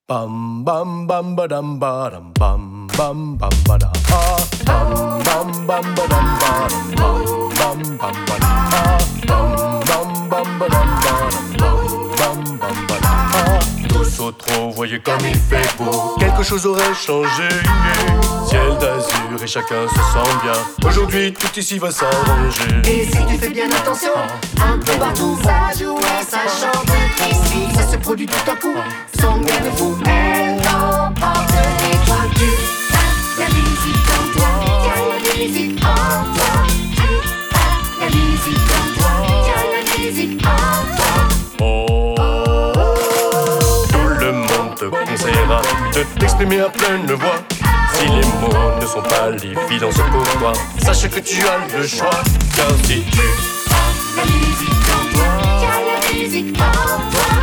Bam bam bam badam badam bam bam bam badam bam bam bam badam badam bam bam badam bam bam badam badam bam bam badam. Tous au trot, voyez comme il fait beau. Quelque chose aurait changé. Ciel d'azur et chacun se sent bien. Aujourd'hui tout ici va s'arranger. Et si tu fais bien attention, un peu partout ça joue et ça chante. Ici ça se produit tout à coup, son bien de fou. Elle emporte les toi. Tu as la musique en toi, tiens la musique en toi. Tu as la musique en toi, tiens la musique en toi. Tout le monde te conseillera de t'exprimer à pleine voix. Si les mots ne sont pas l'évidence pour toi, sache que tu as le choix. Car si tu as la musique en toi, tiens la musique en toi.